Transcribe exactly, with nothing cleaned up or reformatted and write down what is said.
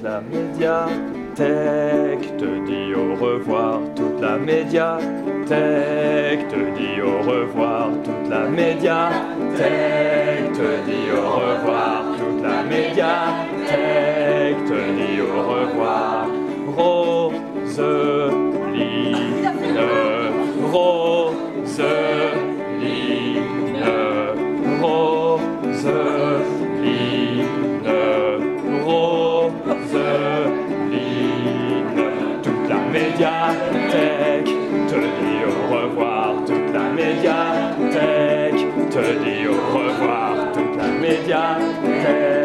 toute la médiathèque te dit au revoir, toute la médiathèque te dit au revoir, toute la médiathèque te dit au revoir, toute la médiathèque te dit au revoir. Roseline, Roseline, Roseline, Roseline, toute la médiathèque te dit au revoir, toute la médiathèque te dit au revoir, toute la médiathèque.